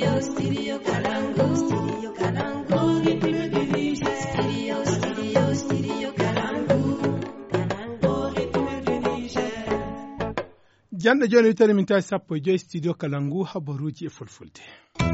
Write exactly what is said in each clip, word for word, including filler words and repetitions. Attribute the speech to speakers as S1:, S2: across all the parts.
S1: Studio, studio Kalangu. Studio Kalangu. Studio, studio, studio Kalangu. Kalangu.
S2: Jande joni witare min tawi sappo e joyi studio Kalangu habaruji e fulfulde.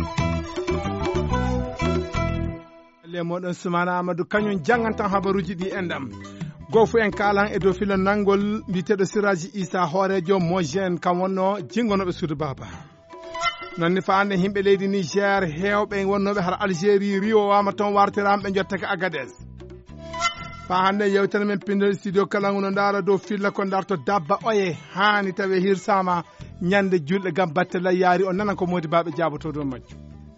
S2: Le moɗon Soumana Amadou kañum jangantan habaruji ɗi endam. Gofu en kalan e dow filan nangol mbiteɗo Siraji Issa hoorejo Mojen kam wonno jingonoɓe suudu baba. Nonni fa ande himɓe leydi Niger hewɓe wonnoɓe har Algérie Rio wama toon wartirama ɓe jottake Agadez. Fa hande yewtere men pindol studio Kalangu no ndara dow filla ko darto dabba oye hani tawe hirsama ñande julɗe gam battela yaari o nana ko modi baɓe jaboto dow majju.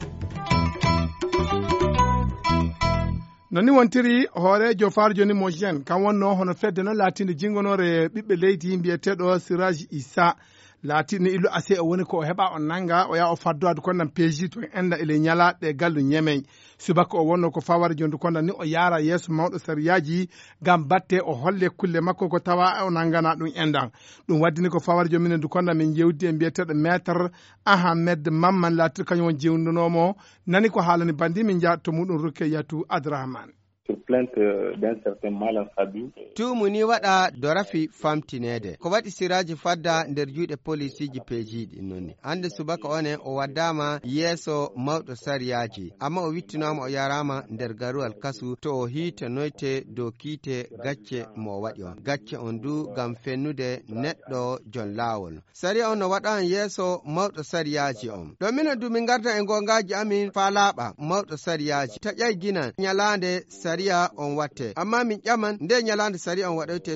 S2: noni wontiri hoorejo farjo ni Mojen kam wonno hono fedde no latinde jingonore ɓiɓɓe leydi mbiyeteɗo Siraji Issa latinde illu ase o woni ko o heɓa o nanga o ya o faddoade konnan P J to enda ele ñalaɗe gallu ñemey subaka o wonno ko fawara jondu konnan ni o yaara yeeso mawɗo sariyaji gam batte o holle kulle makko ko tawa o nangana ɗum endan ɗum waddini ko fawara jominen du konnan min jewdi e mbiyeteɗo maître Ahmed Mamman latir kañum won jewnunomo nani ko haalani bandi min jaa to muɗum Rukkayatu Abdourahmane.
S3: plainte d'un certain Malam Sabi.
S4: Tumuni waɗa dorafi famtinede ko waɗi Siraji fadda nder juuɗe polisiji pejiɗi nonni hande subaka one o waddama yeeso mawɗo sariyaji amma o wittinama o yarama nder garuwal kasu to o hiitanoyte dow kiite gacce mo waɗi on gacce on du gam fennude neɗɗo jon lawol sariya on no waɗan yeeso mawɗo sariyaji on ɗo minen du min garda e gongaji amin fa laaɓa mawɗo sariyaji taƴay guinan ñalande sariya on watte amma min ƴaman nde ñalande sari on waɗoyte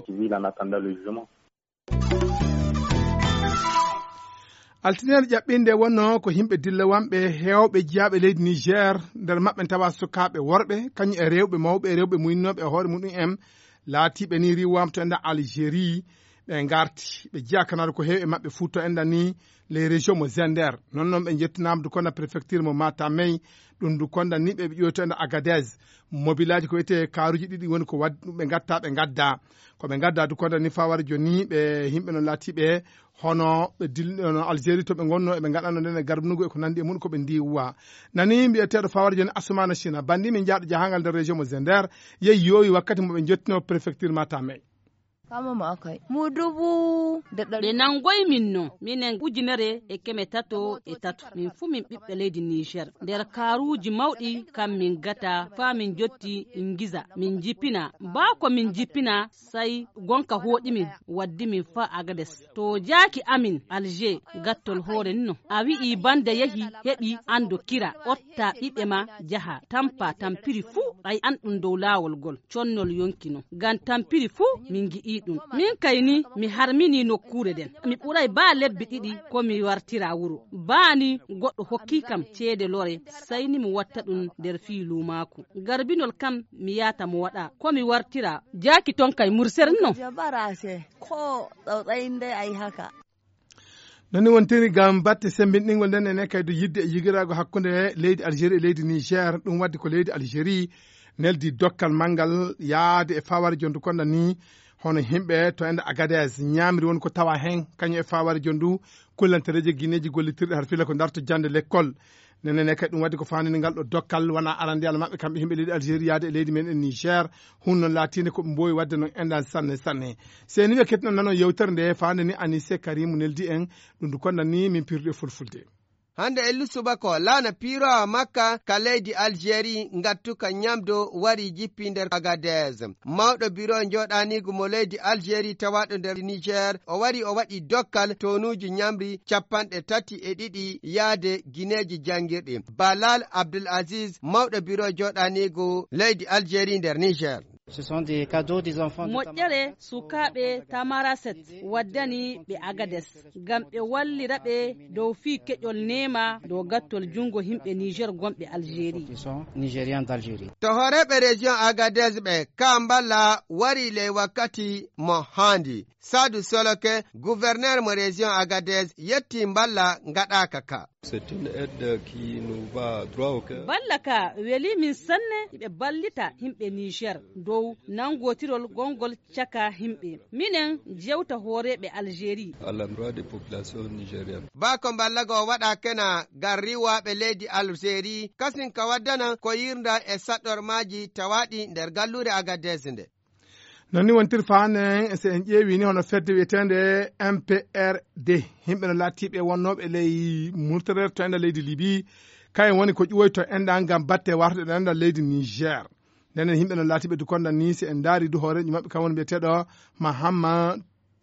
S2: altinen ƴaɓɓinde wonno ko himɓe dilla wanɓe hewɓe jiyaɓe leydi Niger nder maɓɓe tawa sukaɓe worɓe kañum e rewɓe mawɓe e rewɓe muynoɓe e hoore muɗum en laatiɓe ni riwam to enda Algérie ɓe garti ɓe jiya kanade ko heewi e maɓɓe fuu to enda ni les régions mo Zender non noon ɓe jettinama du konna préfecture mo Matamey ɗum du konda ni ɓe ƴoyto enda Agadez mobilaji ko wiyete karuji ɗiɗi woni ko wad ɓe gatta ɓe gadda ko ɓe gadda du konda ni fawara joni ɓe himɓe no laatiɓe hono ɓe dilno Algérie to ɓe gonno eɓe gaɗano nden garnugo e ko nandi e mun ko ɓe ndiwa nani mbiyeteɗo fawara joni Assoumana China bandi min jaaɗo jahangal nder région mo Zender yeyi yowi wakkati mo ɓe jettino préfecture Matamey.
S5: Kama ma akai mu dubu da ɗari
S6: nan goy min no minen ujunere e keme tato e tato min fu min ɓiɓɓe leydi Niger nder karuji mawɗi kam min gata fa min jotti in giza min jippina ba ko min jippina sai gonka hoɗi min waddi min fa Agades to jaki amin Alger gattol hoore no a wi'i banda yahi heɓi ando kira otta ɓiɓɓe ma jaha tampa tampiri fu ay an ɗum dow lawol gol connol yonkino gan tampiri fu min gi'i ɗum min kayni mi harmini nokkure den mi ɓuray ba lebbi ɗiɗi ko mi wartira wuro baani goɗɗo hokki kam ceede lore sai ni mi watta ɗum nder fiilu maako garbinol kam mi yata mo waɗa ko mi wartira jaki ton kay murser no
S5: jabarase ko tsautsayin dai ai haka
S2: noni wontiri gam batte sembinɗingol nden ene kaydo yidde e yigirago hakkude leydi Algérie e leydi Niger ɗum waddi ko leydi Algérie neldi dokkal mangal yaade e faware jondu konda ni hono himɓe to enda Agadez ñamri won ko tawa hen kañum e faware jondu kullantereje guineji gollitirɗe har fila ko darto jande l'école nenene kadi ɗum waddi ko fanini ngal ɗo dokkal wona arandiyal maɓɓe kamɓe himɓe leydi Algérie yaade e leydi men e Niger hun noon latinde koɓe mbowi wadde noon endal sanne sanne seni ɓe kettinon nano yewtere nde fande ni Anissé Karimou neldi en ɗum du konda ni min pirɗe fulfulde
S4: hande ellu subako laana piirowa makka ka leydi Algérie ngattuka ñamdo wari jippi nder Agadez mawɗo biro joɗanigu mo leydi Algérie tawaɗo nder Niger o wari o waɗi dokkal tonuji ñamri capanɗe tati e ɗiɗi yaade guineji jangirɗi Balal Abdul Aziz mawɗo biro joɗanigu leydi Algérie nder Niger.
S7: Ce sont des cadeaux des enfants de
S6: moƴƴere sukaɓe Tamaraset waddani ɓe Agades gam ɓe wallira ɓe dow fi keƴol nema dow gattol jungo himɓe Niger gonɓe Algérie.
S7: Nigériens d'Algérie.
S4: To horeɓe région Agadez ɓe kamballa wari le wakkati mo handi Sadou Soloke gouverneur mo région Agadez yetti mballa ngaɗaka ka.
S6: ballaka weli min sanne ɓe ballita himɓe Niger dow nangotirol gongol caka himɓe minen jewta horeɓe Algérie
S4: bako ballaga o waɗa kena garriwaɓe leydi Algérie kasin ka waddana ko yirda e saɗɗormaji tawaɗi nder gallure Agadez nde
S2: nonni wontir faane so en ƴeewi ni hono fedde wiyetende M P R D himɓe no laatiɓe wonnoɓe ley murtere to enda leydi Libye kayen woni ko ƴuwoy to enɗa gam batte warde ɗo enda leydi Niger ndenen himɓe no laatiɓe du konda ni si en daari du hooreji mabɓe kam woni mbiyeteɗo Mahama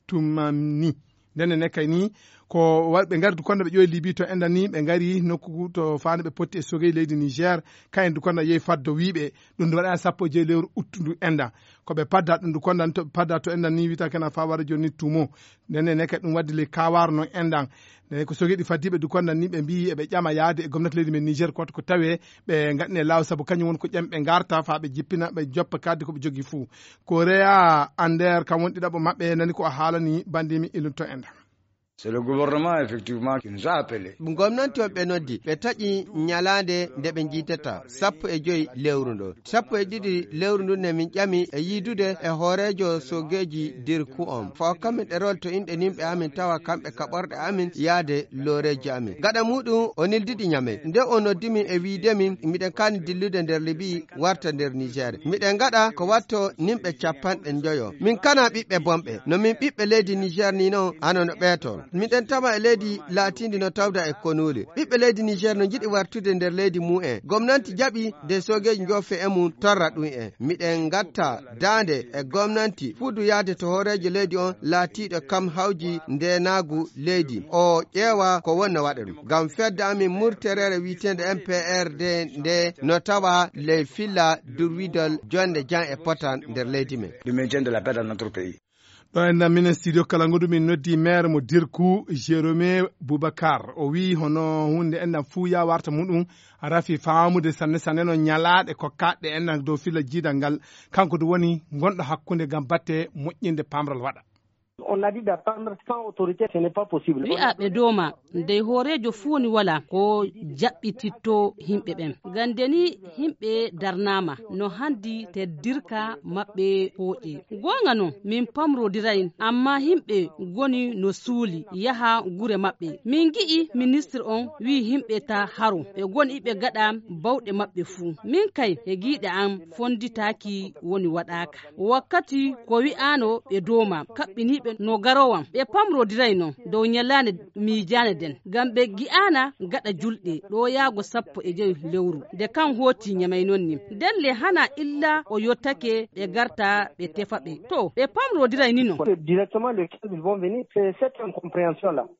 S2: Toumani ndenen ne kay ni ko ɓe ngari du konda ɓe ƴoyi Libye to enda ni ɓe ngari nokku to faande ɓe potti e sogey leydi Niger kayen du konda yehi faddo wiiɓe ɗum du waɗa sappo e joyi lewru uttundu enda koɓe padda ɗum du konda to padda to enda ni wita kana fa wara joni tumo ndenen ne kay ɗum waddi le kawar no endan ne ko sogiɗi faddiɓe du konda ni ɓe mbi eɓe ƴama yaade e gomnati leydi men Niger koto ko tawe ɓe gaɗine law saabu kañum woni ko ƴemɓe garta fa ɓe jippina ɓe joppa kadde koɓe jogui fuu ko reya ander kam woni ɗiɗaɓo mabɓe nani ko haalani bandimi ilum to enda.
S8: C'est le gouvernement effectivement qui nous a appelés.
S4: Gomnati on ɓe noddi ɓe taƴi ñalande nde ɓe jiitata sappo e joyi lewru ndo sappo e ɗiɗi lewru ndu ne min ƴami e yiidude e hoorejo sogeji dirku on fo kamin ɗerol to inɗe nimɓe amin tawa kamɓe kaɓorɗe amin yaade looreji amin gaɗa muɗum o nildiɗi ñame nde o noddimin e wiidemin miɗen kani dillude nder Libye warta nder Niger miɗen gaɗa ko watto nimɓe capanɗe joyo min kana ɓiɓɓe bomɓe no min ɓiɓɓe leydi Niger ni noon anono ɓeetol miɗen tama e leydi latindi no tawda e konuli ɓiɓɓe leydi Niger no jiɗi wartude nder leydi mu'en gomnati jaɓi de sogeji jofe e mum torra ɗum en miɗen gatta dande e gomnati fuudu yaade to hoorejo leydi on laatiɗo kam hawji ndenagu leydi o ƴeewa ko wonno waɗa ɗum ngam fedde amin murterere witende M P R D nde no tawa ley filla durwidol jonde jan e potan nder leydi men
S8: Du maintien de la paix dans notre pays.
S2: ɗo en minen studio kala ngodu min noddi maire mo Dirku Jérôme Boubacar o wi hono hunde enɗam fuu ya warta muɗum rafi faamude sanne sanne no ñalaɗe ko kaɗɗe enɗam dow filla jiidal ngal kanko du woni gonɗo hakkunde gam batte moƴƴinde pamral waɗa.
S9: On a dit d'attendre sans autorité, ce n'est pas possible.
S6: wi'aɓe doma ndey hoorejo fuu woni wala ko jaɓɓititto himɓe ɓen gande ni himɓe darnama no handi te dirka maɓɓe hooƴe gonga non min pamrodirayin amma himɓe goni no suuli yaha gure maɓɓe min gi'i ministre on wi himɓe ta haro ɓe goni ɓe gaɗa bawɗe maɓɓe fuu min kay e giiɗe am fonditaki woni waɗaka wakkati ko wi'ano ɓe doma kaɓɓiniɓe no garowam ɓe pamrodiray non dow ñalande miijane den ngam ɓe gi'ana gaɗa julɗe ɗo yaago sappo e joyi lewru nde kan hooti ñamay non ni nden le hana illa o yottake ɓe garta ɓe tefa ɓe to ɓe pamrodiray ni non
S9: Directement le quinze ils vont venir, c'est cette incompréhension là.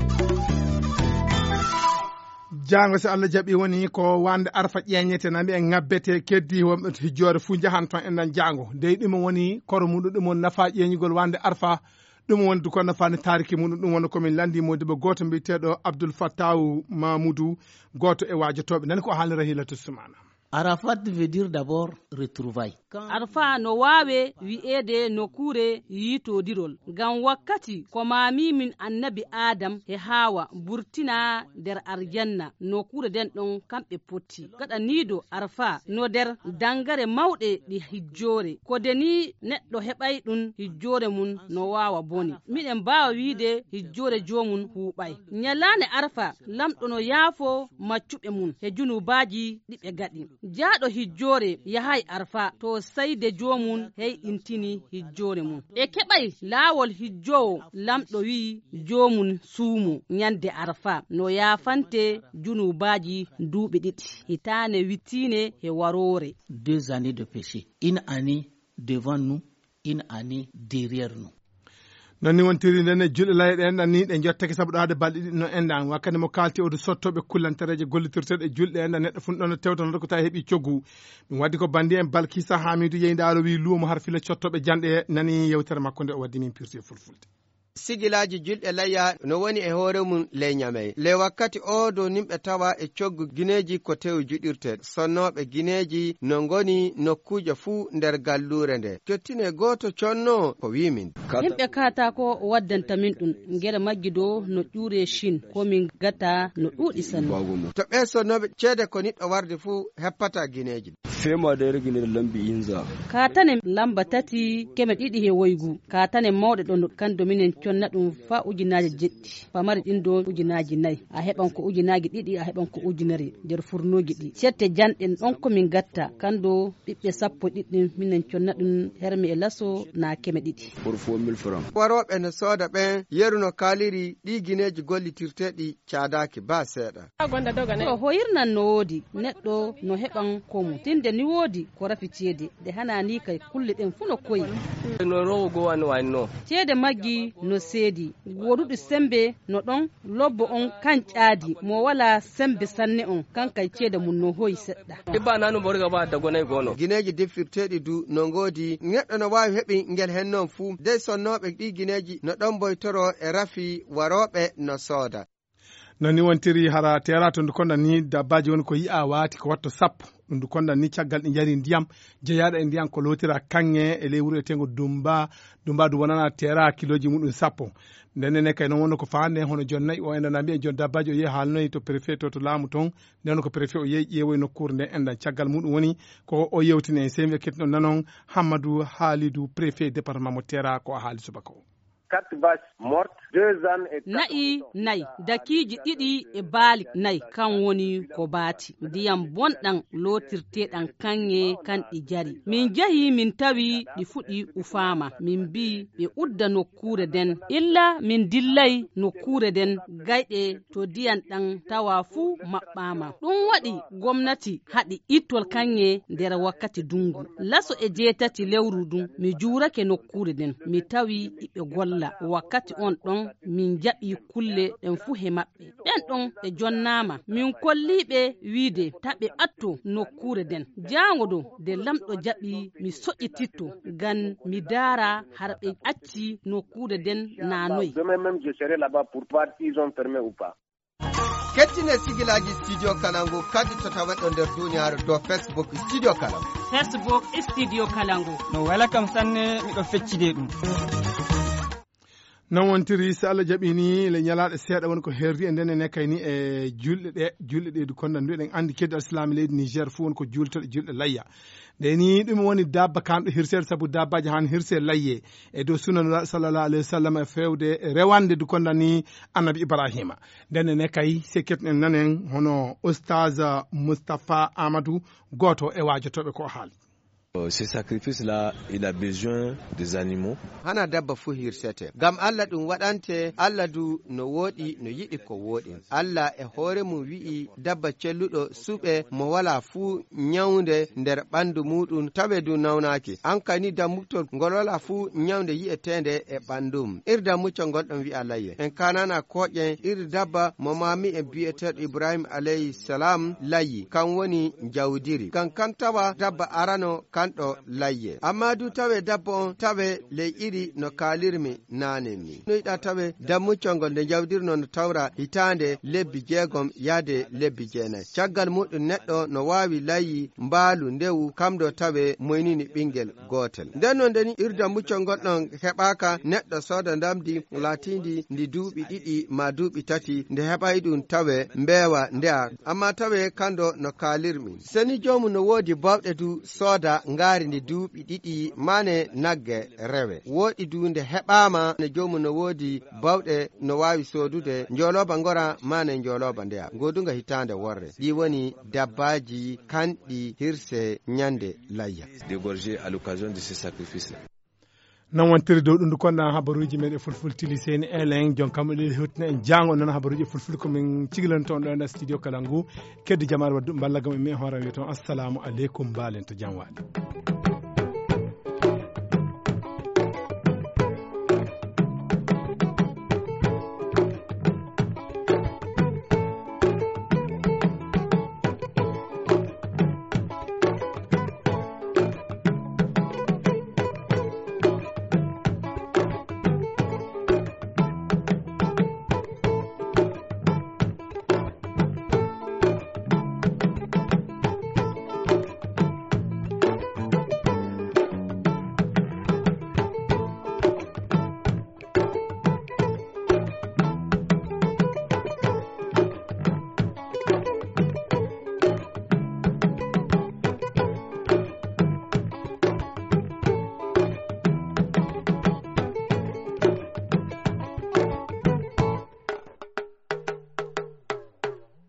S2: jango so Allah jaɓi woni ko wande arfa ƴeñete nami en ngabbete keddi wonɓe to hijjore fuu jahan ton enɗan jango dey ɗum woni koro muɗum ɗum woni nafa ƴeñugol wande arfa ɗum woni du ko nafani tariki muɗum ɗum woni komin landi modibo goto mbiteɗo Abdoul Fattahu Mamoudou goto e wajotoɓe nani ko haalira hilatu sumana.
S10: Arafat veut dire d'abord retrouvailles.
S6: Arfa no wawe wi'ede nokkure yitodirol ngam wakkati ko mami min annabi Adam e Hawa burtina nder arjanna nokkure den ɗon kamɓe potti gaɗa nido arfa no nder dangare mawɗe ɗi hijjore ko deni neɗɗo heɓay ɗum hijjore mun no wawa boni miɗen mbawa wiide hijjore jomum huuɓay ñalane arfa lamɗo no yaafo maccuɓe mun e junubaji ɗiɓe gaɗi jaaɗo hijjore yahay arfa to sayde jomum hey intini hijjore mum e keɓay laawol hijjowo lamɗo wi jomum suumo ñande arfa no yaafante junubaji duuɓi ɗiɗi hitane wittine e warore.
S10: Deux années de péché, une année devant nous, une année derrière nous.
S2: nonni wontiri ndene julɗe layɗe enɗan ni ɗe jottake saabu ɗo hade balɗe ɗiɗi no enɗan wakkati mo kalti odo sottoɓe kullantereje gollitirteɗe julɗe enɗan neɗɗo funɗo no tewtono ko tawi heeɓi coggu ɗum waddi ko bandi en Balkissa Hamidou Yeydaro wi luumo har fila cottoɓe janɗe nani yewtere makko nde o waddi min pirti fulfulde.
S4: sigilaji julɗe layya no woni e hoore mum ley nyamey le wakkati o do nimɓe tawa e coggu gineji ko tew juɗirte sonnoɓe gineji no ngoni nokkuje fuu nder gallure nde kettine goto conno ko wimin
S6: yimɓe katako waddanta min ɗum ngere majji do no ƴuure shin ko min gata no ɗuuɗi sanne
S4: to ɓe sonnoɓe ceede ko niɗɗo warde fuu heppata gineji
S11: fema da rigine lambi inza
S6: katane lamba tati keme ɗiɗi he woygu katane mawɗe ɗo kando minen conna ɗum fa ujinaji jeɗɗi pamari ɗin do ujinaji nayyi a heɓan ko ujinaji ɗiɗi a heɓan ko ujunere nder furnoji ɗi sette janɗen ɗon komin gatta kando ɓiɓɓe sappo ɗiɗɗin minen conna ɗum hermi e lasso na keme ɗiɗi
S11: pour four mille francs
S4: waroɓe no sooda ɓen yeru no kaliri ɗi gineji gollitirteɗi caadaki ba seeɗa
S6: to hoyirnan no woodi neɗɗo no heɓan komo tinde ni woodi ko rafi ceede de hanani kay kulle ɗen fu no koyi
S11: no rogo wani wani no
S6: ceede maggi no seedi goduɗo sembe no ɗon lobbo on kan ƴaadi mo wala sembe sanne on kan kay ceede mum no hoyi seɗɗa
S11: ibba nanu borga ba dagonay gono
S4: gineji defirteɗi du no ngodi neɗɗo no wawi heɓi ngel hen noon fuu dey sonnoɓe ɗi gineji no ɗon boytoro e rafi waroɓe no sooda
S2: noni wontiri hara tera to ndu konda ni dabbaji woni ko yi'a waati ko watto sappo ɗum ndu konda ni caggal ɗi jari ndiyam jeeyaɗo e ndiyam ko lotira kanŋe e ley wuro e tengo dumba dumba du wonana tera kiloji muɗum sappo ndenne kay noon wonno ko fande hono jon nayyi o endana mbiya jon dabbaji o yehi haalnoyi to préfet to to laamu ton nden ko préfet o yehi ƴeewoy nokkure nde endan caggal muɗum woni ko o yewtini e sembe ketno nanon Hammadou Halidou préfet département mo tera ko a haali subaka o
S9: quatre vaches mortes, deux ânes et
S6: na'i nayi dakiji ɗiɗi e baali nayi kan woni ko baati ndiyam bonɗan lotirteɗan kanŋe kan ɗi jari min jahi min tawi ɗi fuɗi ufama min mbi ɓe udda nokkure den illa min dillay nokkure den gayɗe to diyan ɗan tawa fuu maɓɓama ɗum waɗi gomnati haɗi ittol kanŋe nder wakkati dungu laso e jeetati lewru ɗum mi juurake nokkure den mi tawi iɓe golla wakkati on ɗon min jaɓi kulle ɗen fu he maɓɓe ɓen ɗon ɓe jonnama min kolliɓe wiide taɓe ɓatto nokkure den jangodo de lamɗo jaɓi mi soƴƴititto ngam mi daara har ɓe acci nokkure den nanoyi
S4: kettine sigilaji studio kalangu kadi to tawaɗo nder duniyaaru do Facebook studio kalangu
S6: Facebook studio kalangu
S7: no wala kam sanne miɗo feccide ɗum
S2: non wontiri so Allah jaɓi ni le ñalaɗo seeɗa woni ko herdi e ndenne ne kayni e julɗe ɗe julɗe ɗe du konda ndu eɗen andi keddi islam leydi Niger fu woni ko jultoɗe julɗe layya nde ni ɗum woni dabba kanɗo hirsede saabu dabbaji han hirse layye e dow sunanu sallallahu alayhi wa sallam e fewde rewande du konda ni annabi Ibrahima ndenne ne kay se ketnen nanen hono oustaz Moustapha Amadou goto e wajotoɓe ko haali
S12: Ce sacrifice-là, il a besoin des animaux.
S4: Hana dabba fu hirsete. Gam Allah ɗum waɗante Allah du no woɗi no yiɗi ko woɗi. Allah e hoore mum wi'i dabba celluɗo suɓe mo wala fu nyawde nder ɓandu muɗum tawe du nawnaki. An kani dammutol ngol wala fu nyawde yi'etende e ɓandum. Ir dammucol ngol ɗon wi'a layye. En kanana koƴen ir dabba mo mami e bi'eteɗo Ibrahim alayhi salam layyi. Kan woni jawdiri. Kan kan tawa dabba arano kanɗo layye amma du tawe dabbo on tawe ley iri no kalirmi nane mi noyiɗa tawe dammuccol nde jawdirno no tawra hitande lebbi jeegom yaade lebbi jeenayi caggal muɗum neɗɗo no wawi layyi mbaalu ndewu kamɗo tawe moynini ɓinguel gotel nden no ndeni iri dammuccol ngol ɗon heɓaka neɗɗo sooda ndamdi latindi ndi duuɓi ɗiɗi ma duuɓi tati nde heɓay ɗum tawe mbeewa ndeya amma tawe kanɗo no kalirmi seni jomum no woodi bawɗe du sooda ngari ndi duuɓi ɗiɗi mane nagge rewe woɗi du nde heɓama ne jomum no woodi bawɗe no wawi sodude njoloba ngora mane njoloba ndeya godunga hitande worre ɗi woni dabbaji kanɗi hirse nyande layya
S12: dégorgé à l'occasion de ce sacrifice.
S2: non wontiri dow ɗum ndu konɗa habaruji meɗe fulful tili seni elen jonkam ɗe hewtina en jango noon habaruji fulful komin cigilan toon ɗo e nder studio kala ngu keddi jamare waddu ballagam e mi hoore wi toon assalamu aleykum mbalen to jam waɗi